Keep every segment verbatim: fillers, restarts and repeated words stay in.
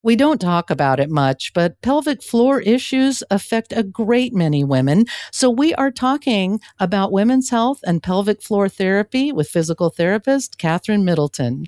We don't talk about it much, but pelvic floor issues affect a great many women. So we are talking about women's health and pelvic floor therapy with physical therapist Catherine Middleton.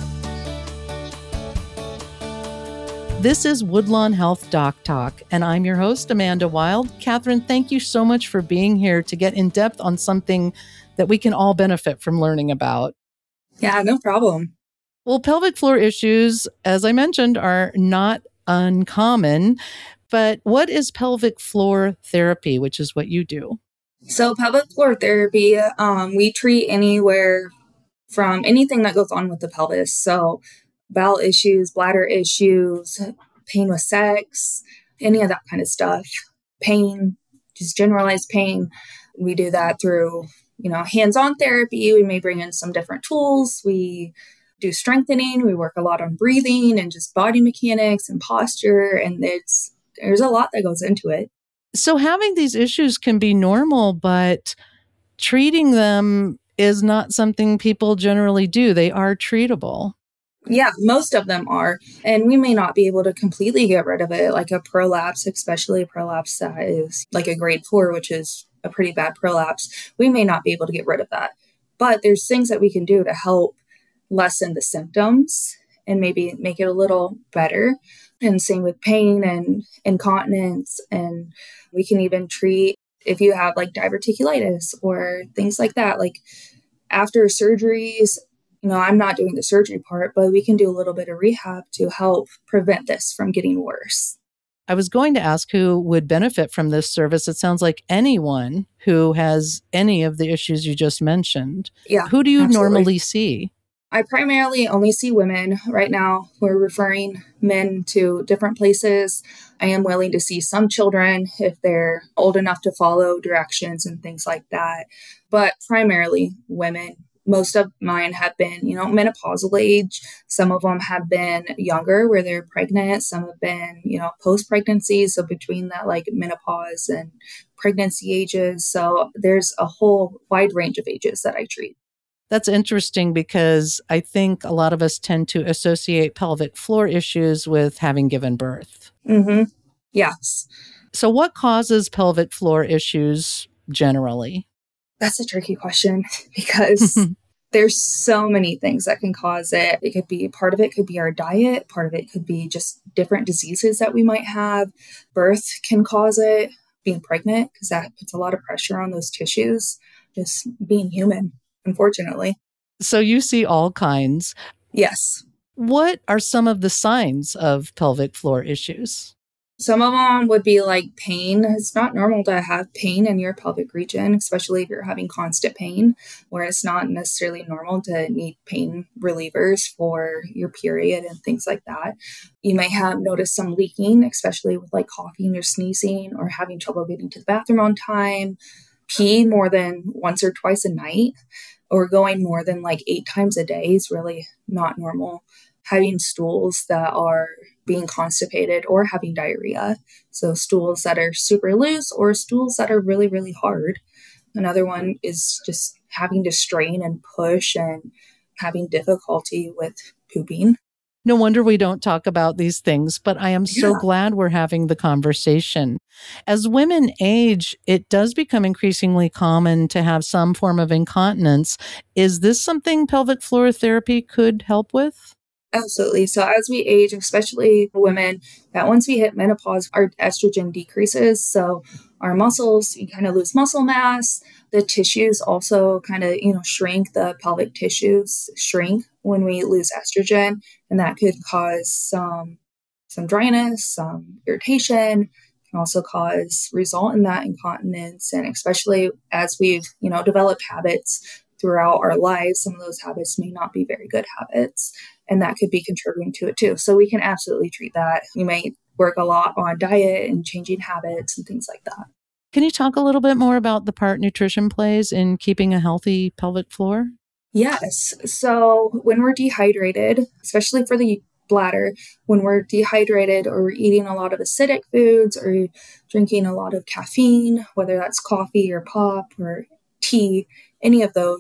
This is Woodlawn Health Doc Talk, and I'm your host, Amanda Wild. Catherine, thank you so much for being here to get in depth on something that we can all benefit from learning about. Yeah, no problem. Well, pelvic floor issues, as I mentioned, are not uncommon, but what is pelvic floor therapy, which is what you do? So pelvic floor therapy, um, we treat anywhere from anything that goes on with the pelvis. So bowel issues, bladder issues, pain with sex, any of that kind of stuff. Pain, just generalized pain. We do that through, you know, hands-on therapy. We may bring in some different tools. We do strengthening. We work a lot on breathing and just body mechanics and posture. And it's there's a lot that goes into it. So having these issues can be normal, but treating them is not something people generally do. They are treatable. Yeah, most of them are. And we may not be able to completely get rid of it, like a prolapse, especially a prolapse that is like a grade four, which is a pretty bad prolapse. We may not be able to get rid of that. But there's things that we can do to help lessen the symptoms and maybe make it a little better. And same with pain and incontinence. And we can even treat if you have like diverticulitis or things like that, like after surgeries. You know, I'm not doing the surgery part, but we can do a little bit of rehab to help prevent this from getting worse. I was going to ask who would benefit from this service. It sounds like anyone who has any of the issues you just mentioned. Yeah. Who do you absolutely. normally see? I primarily only see women right now. We're referring men to different places. I am willing to see some children if they're old enough to follow directions and things like that, but primarily women. Most of mine have been, you know, menopausal age. Some of them have been younger where they're pregnant. Some have been, you know, post-pregnancy. So between that, like menopause and pregnancy ages. So there's a whole wide range of ages that I treat. That's interesting because I think a lot of us tend to associate pelvic floor issues with having given birth. Mm-hmm. Yes. So what causes pelvic floor issues generally? That's a tricky question because there's so many things that can cause it. It could be, part of it could be our diet. Part of it could be just different diseases that we might have. Birth can cause it, being pregnant, because that puts a lot of pressure on those tissues, just being human, unfortunately. So you see all kinds. Yes. What are some of the signs of pelvic floor issues? Some of them would be like pain. It's not normal to have pain in your pelvic region, especially if you're having constant pain, where it's not necessarily normal to need pain relievers for your period and things like that. You may have noticed some leaking, especially with like coughing or sneezing or having trouble getting to the bathroom on time, pee more than once or twice a night, or going more than like eight times a day is really not normal. Having stools that are being constipated or having diarrhea. So stools that are super loose or stools that are really, really hard. Another one is just having to strain and push and having difficulty with pooping. No wonder we don't talk about these things, but I am so Yeah. glad we're having the conversation. As women age, it does become increasingly common to have some form of incontinence. Is this something pelvic floor therapy could help with? Absolutely. So as we age, especially women, that once we hit menopause, our estrogen decreases. So our muscles, you kind of lose muscle mass. The tissues also kind of, you know, shrink. The pelvic tissues shrink when we lose estrogen. And that could cause some, some dryness, some irritation, can also cause result in that incontinence. And especially as we've, you know, developed habits throughout our lives, some of those habits may not be very good habits. And that could be contributing to it too. So we can absolutely treat that. You may work a lot on diet and changing habits and things like that. Can you talk a little bit more about the part nutrition plays in keeping a healthy pelvic floor? Yes. So when we're dehydrated, especially for the bladder, when we're dehydrated or we're eating a lot of acidic foods or drinking a lot of caffeine, whether that's coffee or pop or tea, any of those,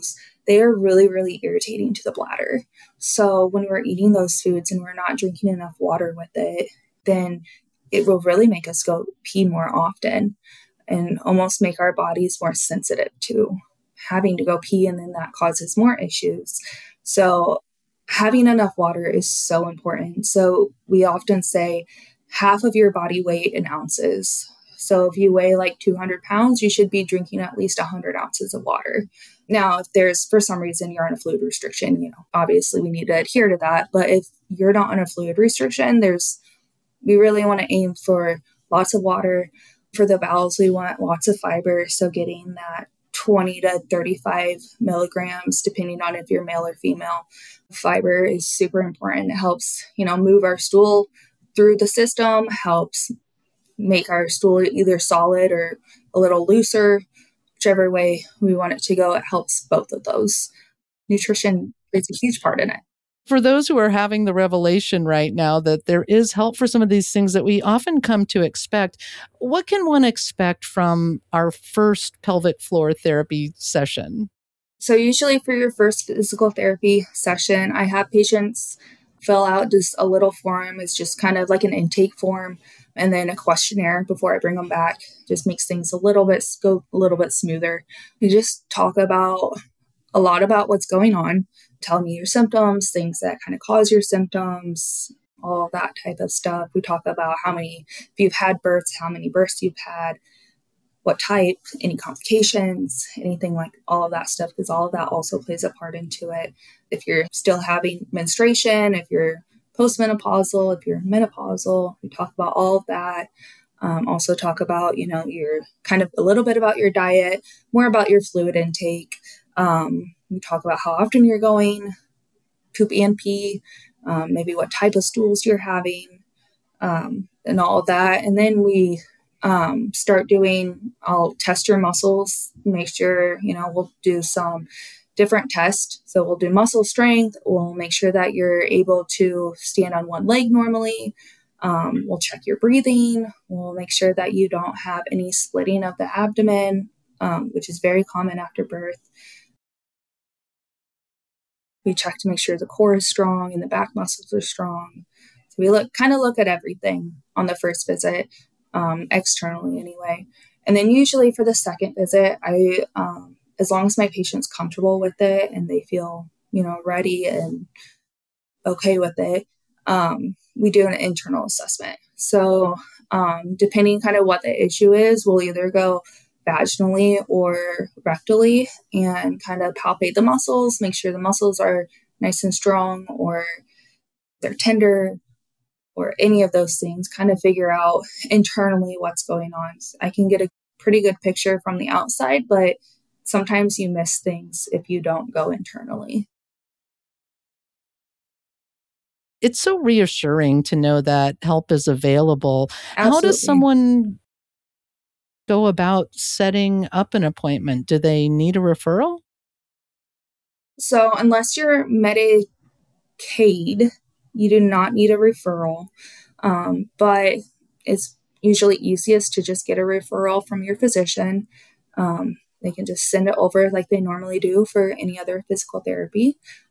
they are really, really irritating to the bladder. So when we're eating those foods and we're not drinking enough water with it, then it will really make us go pee more often and almost make our bodies more sensitive to having to go pee, and then that causes more issues. So having enough water is so important. So we often say half of your body weight in ounces. So if you weigh like two hundred pounds, you should be drinking at least one hundred ounces of water. Now, if there's, for some reason, you're on a fluid restriction, you know, obviously we need to adhere to that. But if you're not on a fluid restriction, there's, we really want to aim for lots of water. For the bowels, we want lots of fiber. So getting that twenty to thirty-five milligrams, depending on if you're male or female. Fiber is super important. It helps, you know, move our stool through the system, helps make our stool either solid or a little looser, whichever way we want it to go. It helps both of those. Nutrition plays a huge part in it. For those who are having the revelation right now that there is help for some of these things that we often come to expect, what can one expect from our first pelvic floor therapy session? So usually for your first physical therapy session, I have patients fill out just a little form. It's just kind of like an intake form and then a questionnaire before I bring them back. Just makes things a little bit, go a little bit smoother. We just talk about a lot about what's going on. Tell me your symptoms, things that kind of cause your symptoms, all that type of stuff. We talk about how many, if you've had births, how many births you've had, what type, any complications, anything like all of that stuff, because all of that also plays a part into it. If you're still having menstruation, if you're postmenopausal, if you're menopausal, we talk about all of that. Um, also talk about, you know, your kind of a little bit about your diet, more about your fluid intake. Um, we talk about how often you're going, poop and pee, um, maybe what type of stools you're having, um, and all of that. And then we um, start doing, I'll test your muscles, make sure, you know, we'll do some different tests. So we'll do muscle strength. We'll make sure that you're able to stand on one leg normally. Um, we'll check your breathing. We'll make sure that you don't have any splitting of the abdomen, um, which is very common after birth. We check to make sure the core is strong and the back muscles are strong. So we look kind of look at everything on the first visit, um, externally anyway. And then usually for the second visit, I, um, as long as my patient's comfortable with it and they feel, you know, ready and okay with it, um, we do an internal assessment. So um, depending kind of what the issue is, we'll either go vaginally or rectally and kind of palpate the muscles, make sure the muscles are nice and strong or they're tender or any of those things, kind of figure out internally what's going on. So I can get a pretty good picture from the outside, but sometimes you miss things if you don't go internally. It's so reassuring to know that help is available. Absolutely. How does someone go about setting up an appointment? Do they need a referral? So unless you're Medicaid, you do not need a referral. Um, but it's usually easiest to just get a referral from your physician. Um, they can just send it over like they normally do for any other physical therapy.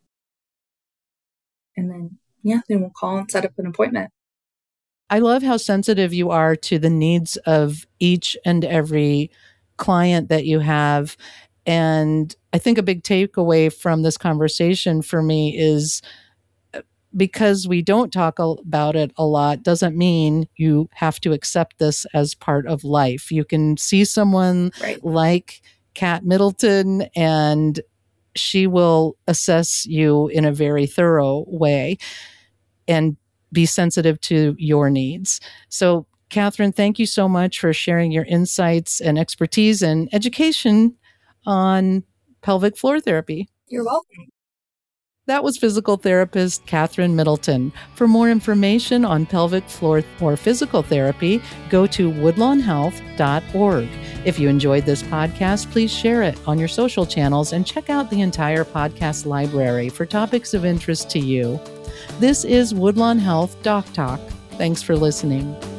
And then, yeah, then we'll call and set up an appointment. I love how sensitive you are to the needs of each and every client that you have. And I think a big takeaway from this conversation for me is because we don't talk about it a lot doesn't mean you have to accept this as part of life. You can see someone right. like Kat Middleton and she will assess you in a very thorough way and be sensitive to your needs. So, Catherine, thank you so much for sharing your insights and expertise and education on pelvic floor therapy. You're welcome. That was physical therapist Catherine Middleton. For more information on pelvic floor or physical therapy, go to woodlawn health dot org. If you enjoyed this podcast, please share it on your social channels and check out the entire podcast library for topics of interest to you. This is Woodlawn Health Doc Talk. Thanks for listening.